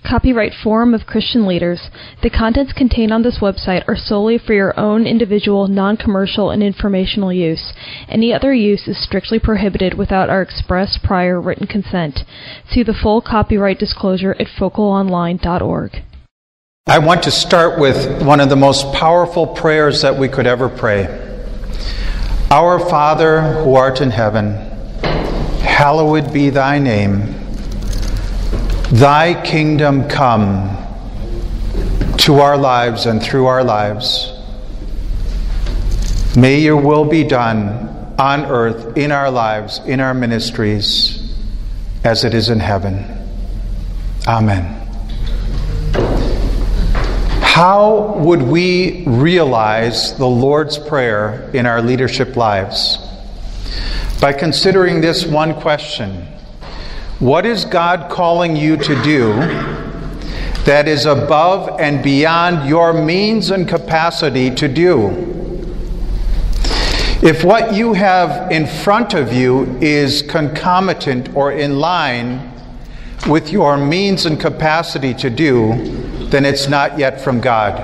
Copyright Forum of Christian Leaders. The contents contained on this website are solely for your own individual, non-commercial, and informational use. Any other use is strictly prohibited without our express prior written consent. See the full copyright disclosure at focalonline.org. I want to start with one of the most powerful prayers that we could ever pray. Our Father, who art in heaven, hallowed be thy name. Thy kingdom come to our lives and through our lives. May your will be done on earth, in our lives, in our ministries, as it is in heaven. Amen. How would we realize the Lord's Prayer in our leadership lives? By considering this one question. What is God calling you to do that is above and beyond your means and capacity to do? If what you have in front of you is concomitant or in line with your means and capacity to do, then it's not yet from God.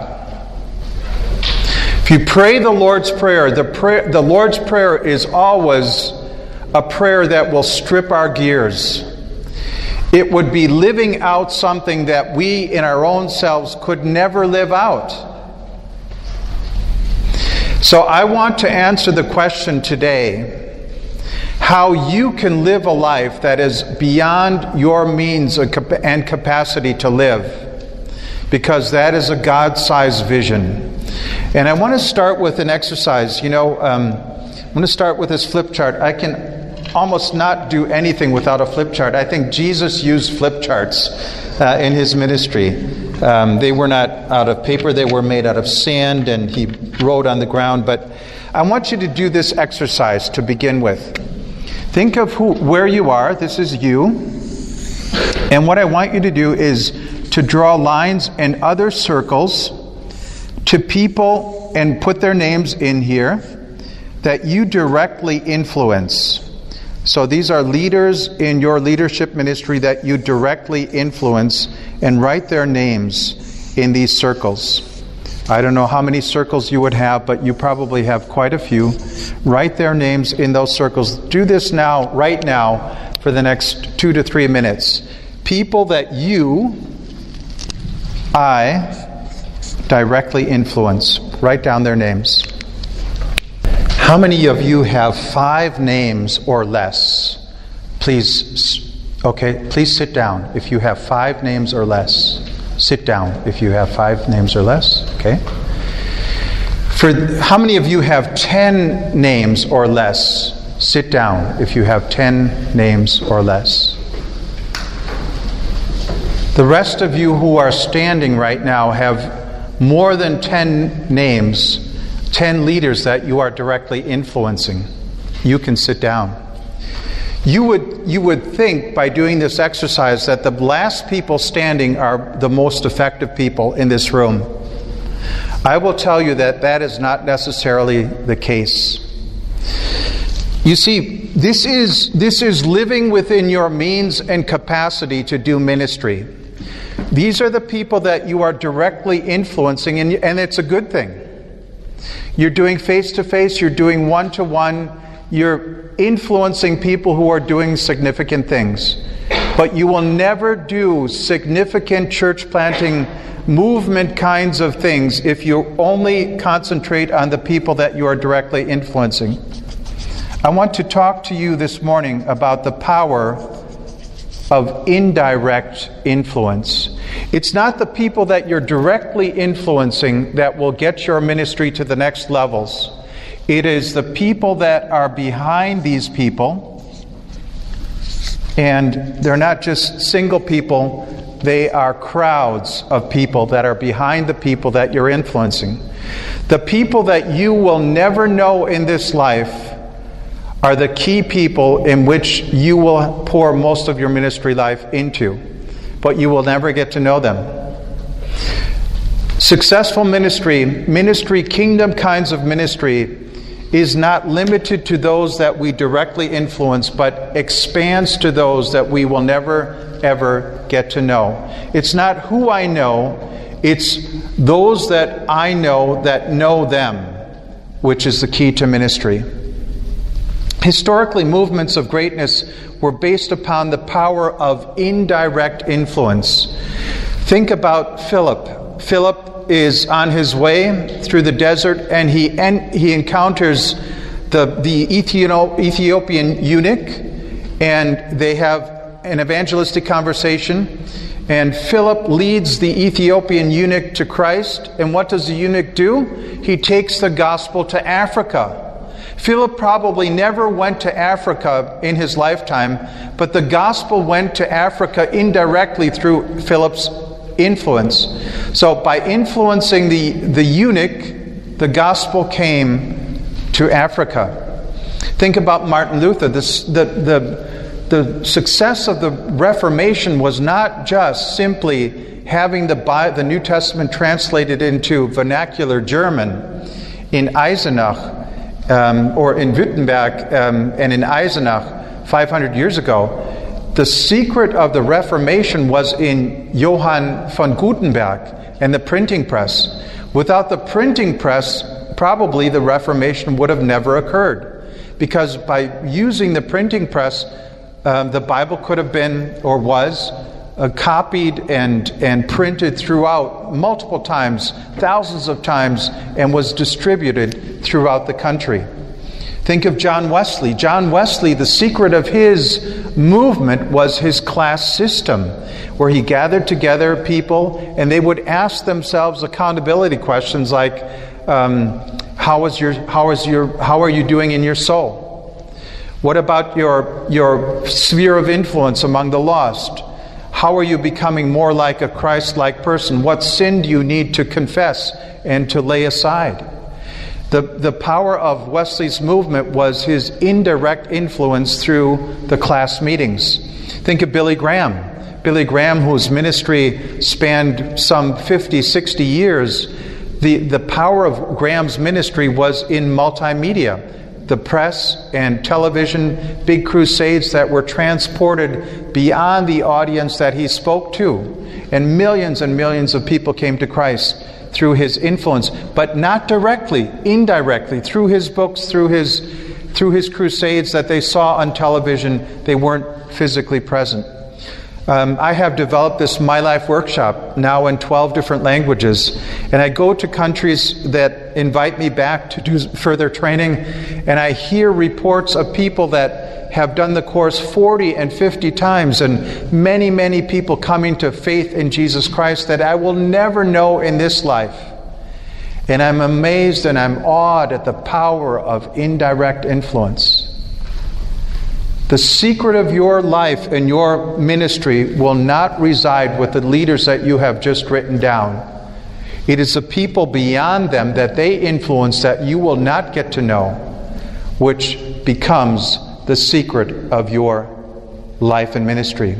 If you pray the Lord's Prayer, the Lord's Prayer is always a prayer that will strip our gears. It would be living out something that we in our own selves could never live out. So I want to answer the question today, how you can live a life that is beyond your means and capacity to live, because that is a God-sized vision. And I want to start with an exercise. I'm going to start with this flip chart. I can almost not do anything without a flip chart. I think Jesus used flip charts in his ministry. They were not out of paper, they were made out of sand, and he wrote on the ground. But I want you to do this exercise to begin with. Think of where you are. This is you. And what I want you to do is to draw lines and other circles to people and put their names in here that you directly influence. So these are leaders in your leadership ministry that you directly influence, and write their names in these circles. I don't know how many circles you would have, but you probably have quite a few. Write their names in those circles. Do this now, right now, for the next 2 to 3 minutes. People that I directly influence. Write down their names. How many of you have 5 names or less? Please sit down if you have 5 names or less. Sit down if you have 5 names or less. Okay. How many of you have 10 names or less? Sit down if you have 10 names or less. The rest of you who are standing right now have more than 10 names, 10 leaders that you are directly influencing. You can sit down. You would think by doing this exercise that the last people standing are the most effective people in this room. I will tell you that is not necessarily the case. You see, this is living within your means and capacity to do ministry. These are the people that you are directly influencing, and it's a good thing. You're doing face-to-face, you're doing one-to-one, you're influencing people who are doing significant things. But you will never do significant church planting movement kinds of things if you only concentrate on the people that you are directly influencing. I want to talk to you this morning about the power of indirect influence. It's not the people that you're directly influencing that will get your ministry to the next levels. It is the people that are behind these people. And they're not just single people, they are crowds of people that are behind the people that you're influencing. The people that you will never know in this life are the key people in which you will pour most of your ministry life into, but you will never get to know them. Successful ministry, kingdom kinds of ministry, is not limited to those that we directly influence, but expands to those that we will never, ever get to know. It's not who I know, it's those that I know that know them, which is the key to ministry. Historically, movements of greatness were based upon the power of indirect influence. Think about Philip. Philip is on his way through the desert, and he encounters the Ethiopian eunuch, and they have an evangelistic conversation. And Philip leads the Ethiopian eunuch to Christ. And what does the eunuch do? He takes the gospel to Africa. Philip probably never went to Africa in his lifetime, but the gospel went to Africa indirectly through Philip's influence. So by influencing the eunuch, the gospel came to Africa. Think about Martin Luther. The success of the Reformation was not just simply having the New Testament translated into vernacular German in Eisenach, or in Wittenberg and in Eisenach 500 years ago. The secret of the Reformation was in Johann von Gutenberg and the printing press. Without the printing press, probably the Reformation would have never occurred. Because by using the printing press, the Bible could have been, or was, copied and printed throughout multiple times, thousands of times, and was distributed throughout the country. Think of John Wesley. John Wesley, the secret of his movement was his class system, where he gathered together people and they would ask themselves accountability questions like, how are you doing in your soul? What about your sphere of influence among the lost? How are you becoming more like a Christ-like person? What sin do you need to confess and to lay aside? The power of Wesley's movement was his indirect influence through the class meetings. Think of Billy Graham. Billy Graham, whose ministry spanned some 50, 60 years, the power of Graham's ministry was in multimedia. The press and television, big crusades that were transported beyond the audience that he spoke to. And millions of people came to Christ through his influence, but not directly, indirectly, through his books, through his crusades that they saw on television. They weren't physically present. I have developed this My Life workshop now in 12 different languages, and I go to countries that invite me back to do further training, and I hear reports of people that have done the course 40 and 50 times, and many people coming to faith in Jesus Christ that I will never know in this life. And I'm amazed and I'm awed at the power of indirect influence. The secret of your life and your ministry will not reside with the leaders that you have just written down. It is the people beyond them that they influence that you will not get to know, which becomes the secret of your life and ministry.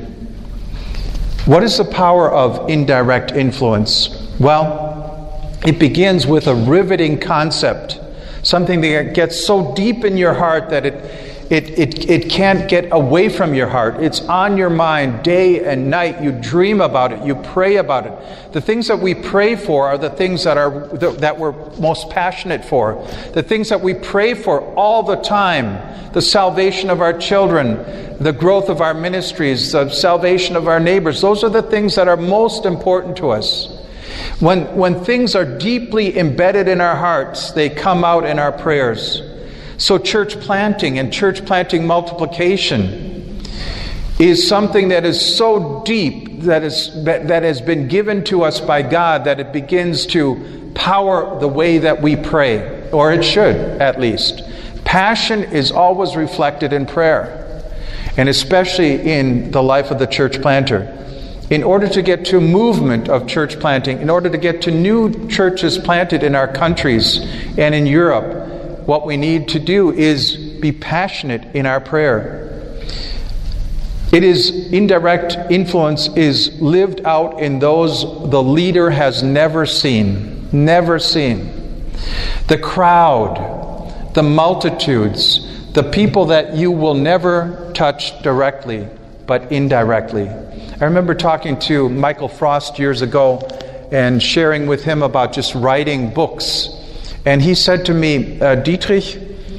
What is the power of indirect influence? Well, it begins with a riveting concept, something that gets so deep in your heart that it can't get away from your heart. It's on your mind day and night. You dream about it. You pray about it. The things that we pray for are the things that we're most passionate for. The things that we pray for all the time. The salvation of our children, the growth of our ministries, the salvation of our neighbors. Those are the things that are most important to us. When things are deeply embedded in our hearts, they come out in our prayers. So church planting and church planting multiplication is something that is so deep that has been given to us by God that it begins to power the way that we pray, or it should at least. Passion is always reflected in prayer, and especially in the life of the church planter. In order to get to movement of church planting, in order to get to new churches planted in our countries and in Europe, what we need to do is be passionate in our prayer. It is indirect influence is lived out in those the leader has never seen. The crowd, the multitudes, the people that you will never touch directly, but indirectly. I remember talking to Michael Frost years ago and sharing with him about just writing books. And he said to me, Dietrich,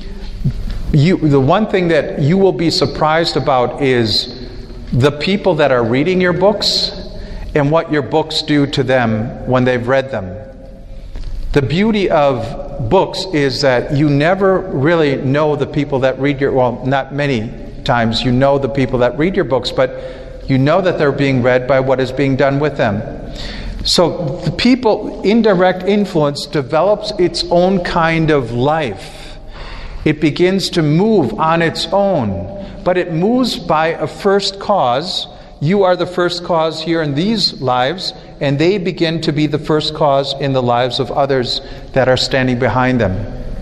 the one thing that you will be surprised about is the people that are reading your books and what your books do to them when they've read them. The beauty of books is that you never really know the people that read not many times you know the people that read your books, but you know that they're being read by what is being done with them. So the people, indirect influence develops its own kind of life. It begins to move on its own. But it moves by a first cause. You are the first cause here in these lives, and they begin to be the first cause in the lives of others that are standing behind them.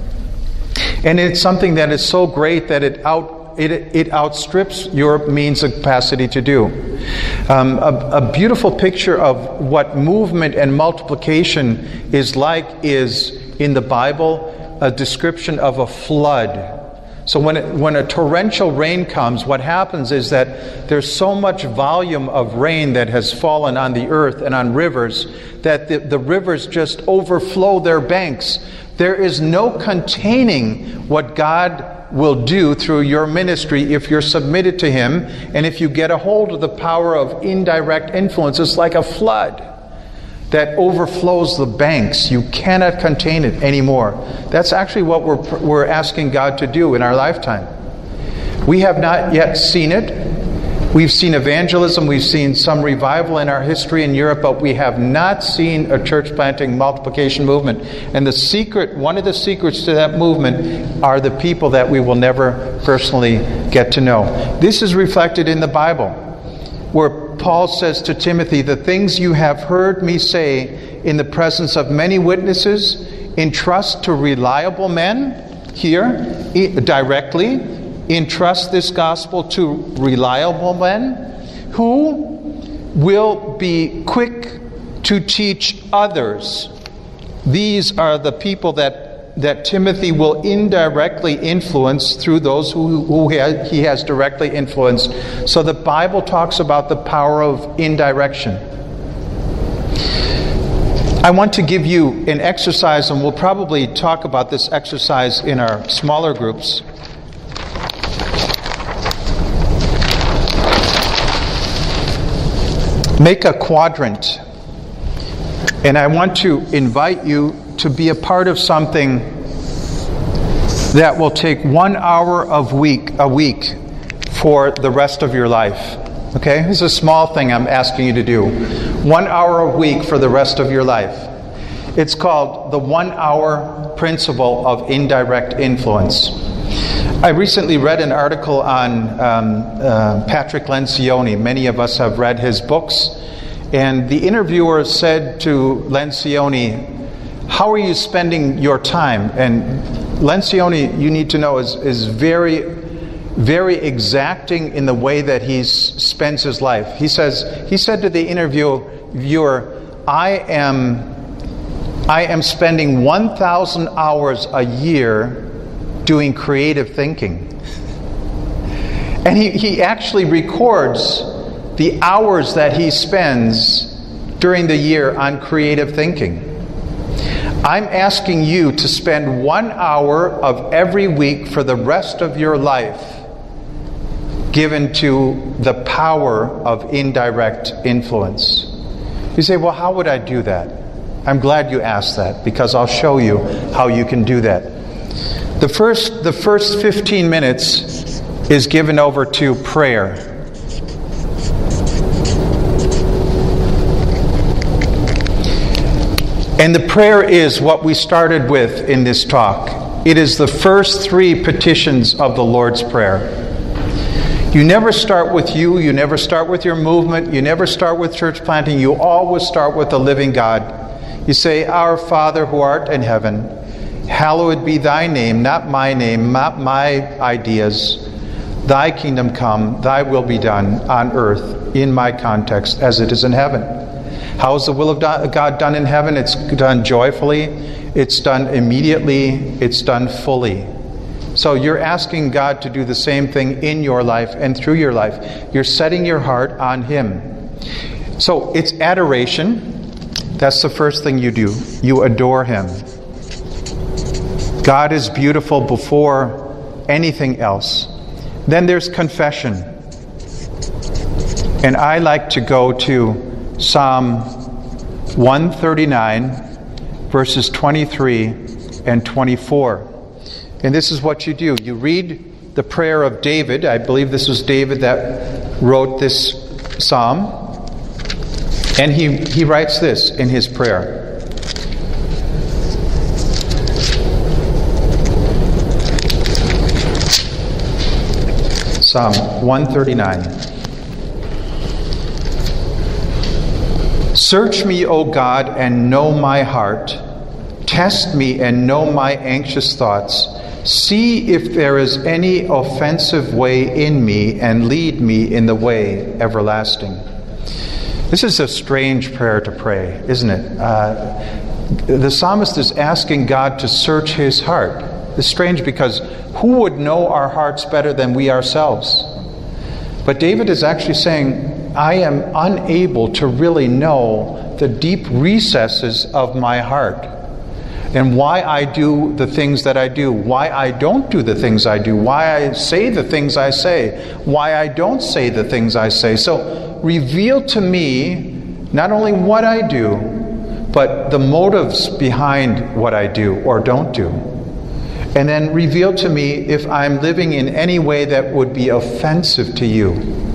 And it's something that is so great that it outstrips your means of capacity to do. A beautiful picture of what movement and multiplication is like is in the Bible a description of a flood. So when a torrential rain comes, what happens is that there's so much volume of rain that has fallen on the earth and on rivers that the rivers just overflow their banks. There is no containing what God will do through your ministry if you're submitted to Him, and if you get a hold of the power of indirect influence. It's like a flood that overflows the banks. You cannot contain it anymore. That's actually what we're asking God to do in our lifetime. We have not yet seen it. We've seen evangelism, we've seen some revival in our history in Europe, but we have not seen a church planting multiplication movement. And one of the secrets to that movement are the people that we will never personally get to know. This is reflected in the Bible, where Paul says to Timothy, "The things you have heard me say in the presence of many witnesses, entrust to reliable men," here, directly, entrust this gospel to reliable men who will be quick to teach others. These are the people that Timothy will indirectly influence through those who he has directly influenced. So the Bible talks about the power of indirection. I want to give you an exercise, and we'll probably talk about this exercise in our smaller groups. Make a quadrant. And I want to invite you to be a part of something that will take 1 hour a week for the rest of your life. Okay? This is a small thing I'm asking you to do. 1 hour a week for the rest of your life. It's called the 1 hour principle of indirect influence. I recently read an article on Patrick Lencioni. Many of us have read his books. And the interviewer said to Lencioni, "How are you spending your time?" And Lencioni, you need to know, is very, very exacting in the way that he spends his life. He said to the interviewer, I am spending 1,000 hours a year doing creative thinking. And he actually records the hours that he spends during the year on creative thinking. I'm asking you to spend 1 hour of every week for the rest of your life given to the power of indirect influence. You say, well, how would I do that? I'm glad you asked that, because I'll show you how you can do that. The first 15 minutes is given over to prayer. And the prayer is what we started with in this talk. It is the first 3 petitions of the Lord's Prayer. You never start with you never start with your movement, you never start with church planting, you always start with the living God. You say, Our Father who art in heaven, hallowed be thy name, not my name, not my ideas. Thy kingdom come, thy will be done on earth, in my context, as it is in heaven. How is the will of God done in heaven? It's done joyfully, it's done immediately, it's done fully. So you're asking God to do the same thing in your life and through your life. You're setting your heart on Him. So it's adoration. That's the first thing you do. You adore Him. God is beautiful before anything else. Then there's confession. And I like to go to Psalm 139, verses 23 and 24. And this is what you do. You read the prayer of David. I believe this was David that wrote this psalm. And he writes this in his prayer. Psalm 139. Search me, O God, and know my heart. Test me and know my anxious thoughts. See if there is any offensive way in me, and lead me in the way everlasting. This is a strange prayer to pray, isn't it? The psalmist is asking God to search his heart. It's strange because who would know our hearts better than we ourselves? But David is actually saying, I am unable to really know the deep recesses of my heart and why I do the things that I do, why I don't do the things I do, why I say the things I say, why I don't say the things I say. So reveal to me not only what I do, but the motives behind what I do or don't do. And then reveal to me if I'm living in any way that would be offensive to you.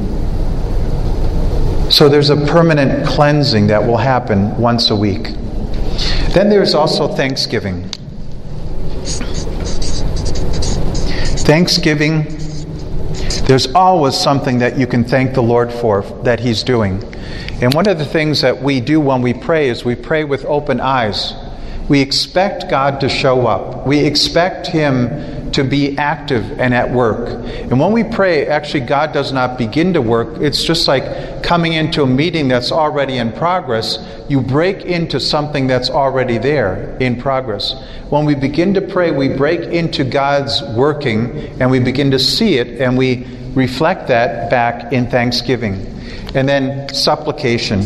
So there's a permanent cleansing that will happen once a week. Then there's also thanksgiving. Thanksgiving, there's always something that you can thank the Lord for that He's doing. And one of the things that we do when we pray is we pray with open eyes. We expect God to show up. We expect Him to be active and at work. And when we pray, actually God does not begin to work. It's just like coming into a meeting that's already in progress. You break into something that's already there in progress. When we begin to pray, we break into God's working and we begin to see it and we reflect that back in thanksgiving. And then supplication.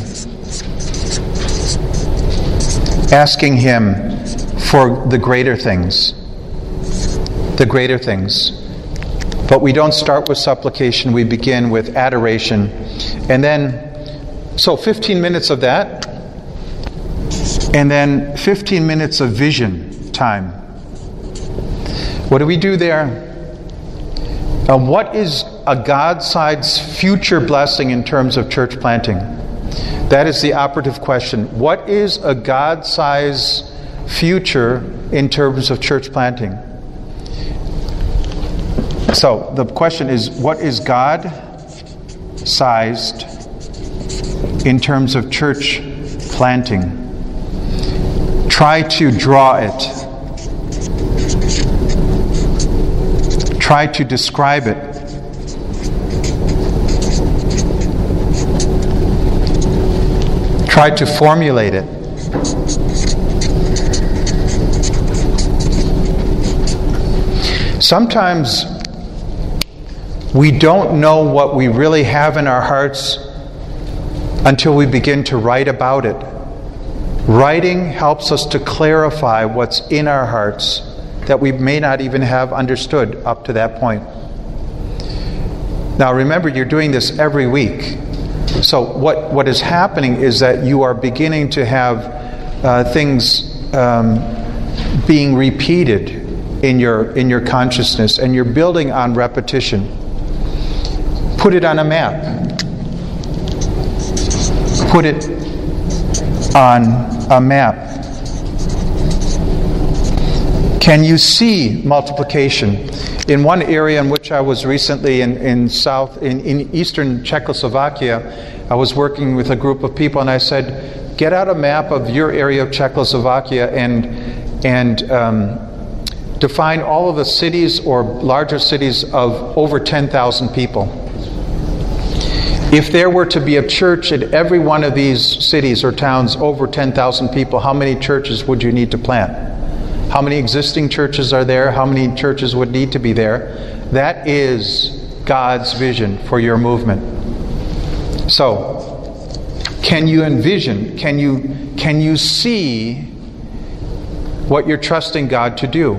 Asking Him for the greater things. The greater things. But we don't start with supplication, we begin with adoration. And then, so 15 minutes of that, and then 15 minutes of vision time. What do we do there? What is a God-sized future blessing in terms of church planting? That is the operative question. What is a God-sized future in terms of church planting? So the question is, what is God-sized in terms of church planting? Try to draw it. Try to describe it. Try to formulate it. Sometimes we don't know what we really have in our hearts until we begin to write about it. Writing helps us to clarify what's in our hearts that we may not even have understood up to that point. Now remember, you're doing this every week. So what is happening is that you are beginning to have things being repeated in your consciousness, and you're building on repetition. Put it on a map. Put it on a map. Can you see multiplication? In one area in which I was recently in eastern Czechoslovakia, I was working with a group of people, and I said, get out a map of your area of Czechoslovakia and define all of the cities or larger cities of over 10,000 people. If there were to be a church in every one of these cities or towns over 10,000 people, how many churches would you need to plant? How many existing churches are there? How many churches would need to be there? That is God's vision for your movement. So, can you envision? Can you see what you're trusting God to do?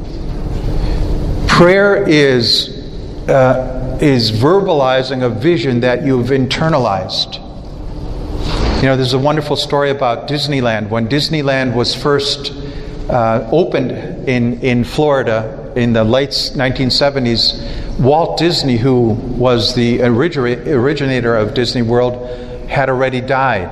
Prayer is verbalizing a vision that you've internalized. You know, there's a wonderful story about Disneyland. When Disneyland was first opened in Florida in the late 1970s, Walt Disney, who was the originator of Disney World, had already died.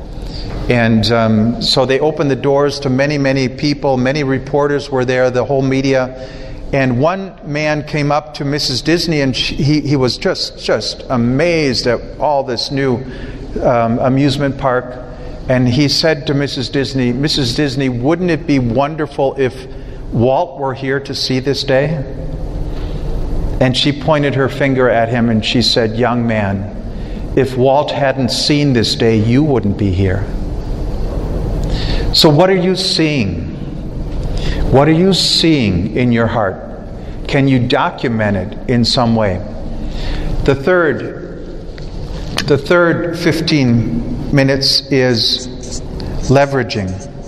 And so they opened the doors to many, many people. Many reporters were there, the whole media. And one man came up to Mrs. Disney, and he was just amazed at all this new amusement park. And he said to Mrs. Disney, wouldn't it be wonderful if Walt were here to see this day? And she pointed her finger at him and she said, young man, if Walt hadn't seen this day, you wouldn't be here. So what are you seeing? What are you seeing in your heart? Can you document it in some way? The third 15 minutes is leveraging.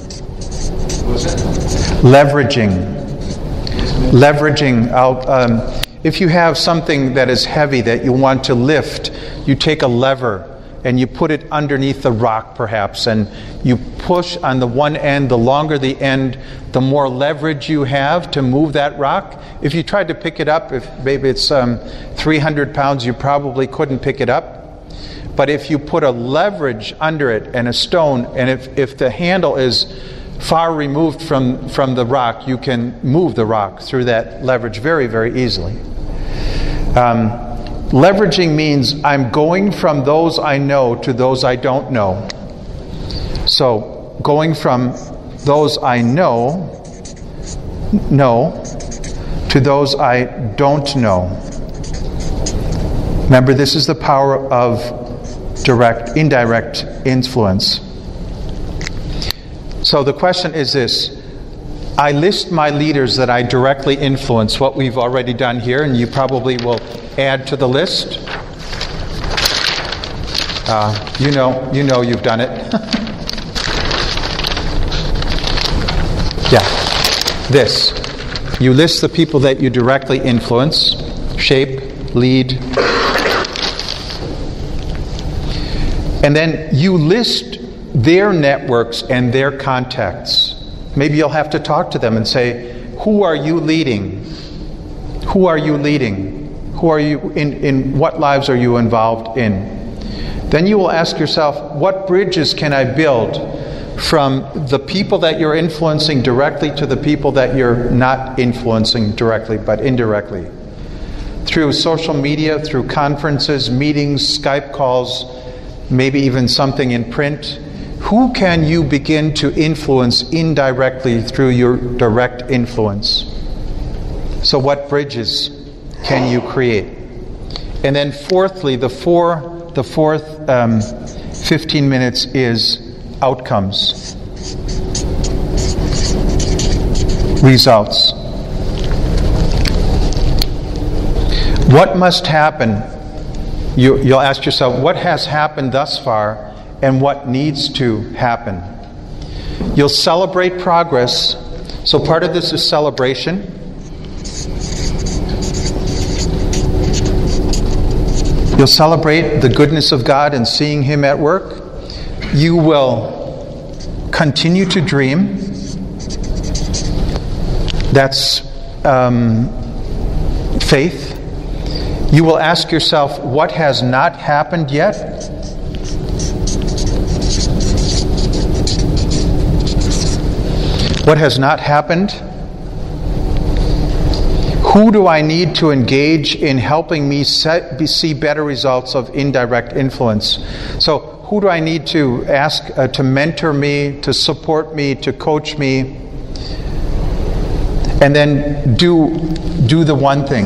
Leveraging out. If you have something that is heavy that you want to lift, you take a lever and you put it underneath the rock perhaps, and you push on the one end. The longer the end, the more leverage you have to move that rock. If you tried to pick it up, if maybe it's 300 pounds, you probably couldn't pick it up. But if you put a leverage under it and a stone, and if the handle is far removed from the rock, you can move the rock through that leverage very, very easily. Leveraging means I'm going from those I know to those I don't know. So, going from those I know to those I don't know. Remember, this is the power of indirect influence. So the question is this. I list my leaders that I directly influence, what we've already done here, and you probably will add to the list. You know you've done it. Yeah. This. You list the people that you directly influence, shape, lead. And then you list their networks and their contacts. Maybe you'll have to talk to them and say, who are you leading? Who are you leading? Who are you in what lives are you involved in? Then you will ask yourself, what bridges can I build from the people that you're influencing directly to the people that you're not influencing directly but indirectly? Through social media, through conferences, meetings, Skype calls, maybe even something in print. Who can you begin to influence indirectly through your direct influence? So what bridges can you create? And then fourthly, the fourth 15 minutes is outcomes. Results. What must happen? You'll ask yourself, what has happened thus far and what needs to happen? You'll celebrate progress. So part of this is celebration. You'll celebrate the goodness of God and seeing Him at work. You will continue to dream. That's faith. You will ask yourself, what has not happened yet? What has not happened? Who do I need to engage in helping me see better results of indirect influence? So, who do I need to ask to mentor me, to support me, to coach me? And then do the one thing.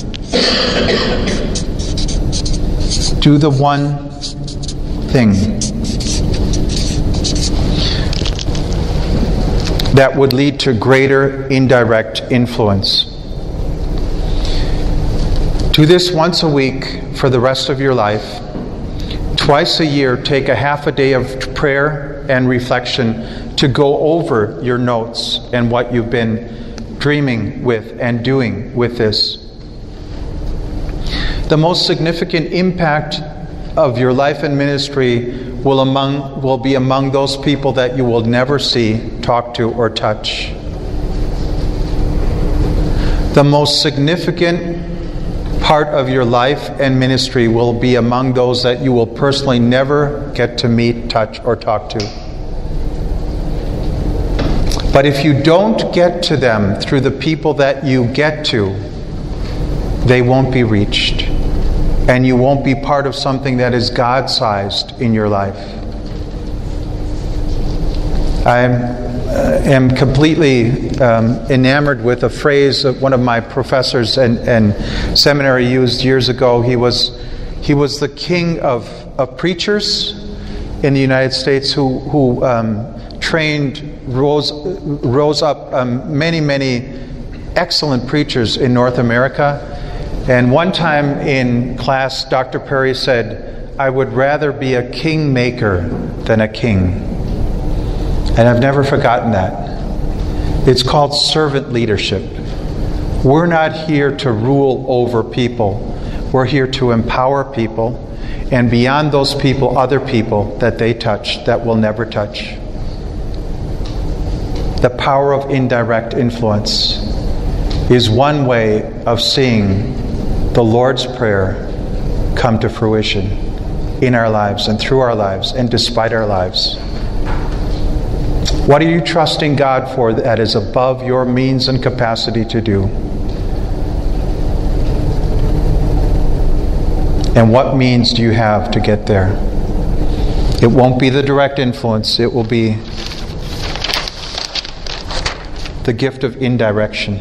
Do the one thing. that would lead to greater indirect influence. Do this once a week for the rest of your life. Twice a year, take a half a day of prayer and reflection to go over your notes and what you've been dreaming with and doing with this. The most significant impact of your life and ministry will be among those people that you will never see, talk to, or touch. The most significant part of your life and ministry will be among those that you will personally never get to meet, touch, or talk to. But if you don't get to them through the people that you get to, they won't be reached. And you won't be part of something that is God-sized in your life. I am completely enamored with a phrase that one of my professors and seminary used years ago. He was the king of preachers in the United States who rose up many excellent preachers in North America. And one time in class, Dr. Perry said, "I would rather be a kingmaker than a king." And I've never forgotten that. It's called servant leadership. We're not here to rule over people. We're here to empower people, and beyond those people, other people that they touch that will never touch. The power of indirect influence is one way of seeing the Lord's Prayer come to fruition in our lives and through our lives and despite our lives. What are you trusting God for that is above your means and capacity to do? And what means do you have to get there? It won't be the direct influence. It will be the gift of indirection.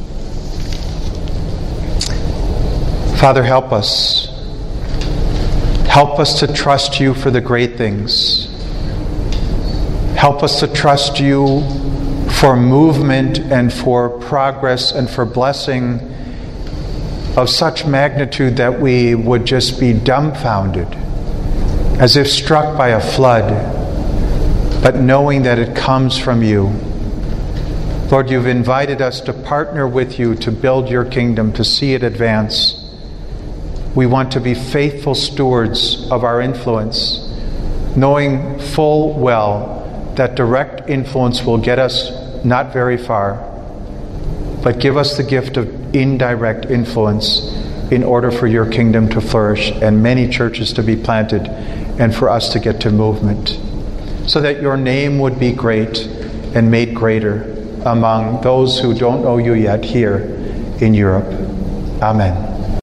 Father, help us. Help us to trust you for the great things. Help us to trust you for movement and for progress and for blessing of such magnitude that we would just be dumbfounded, as if struck by a flood, but knowing that it comes from you. Lord, you've invited us to partner with you to build your kingdom, to see it advance. We want to be faithful stewards of our influence, knowing full well that direct influence will get us not very far, but give us the gift of indirect influence in order for your kingdom to flourish and many churches to be planted and for us to get to movement, so that your name would be great and made greater among those who don't know you yet here in Europe. Amen.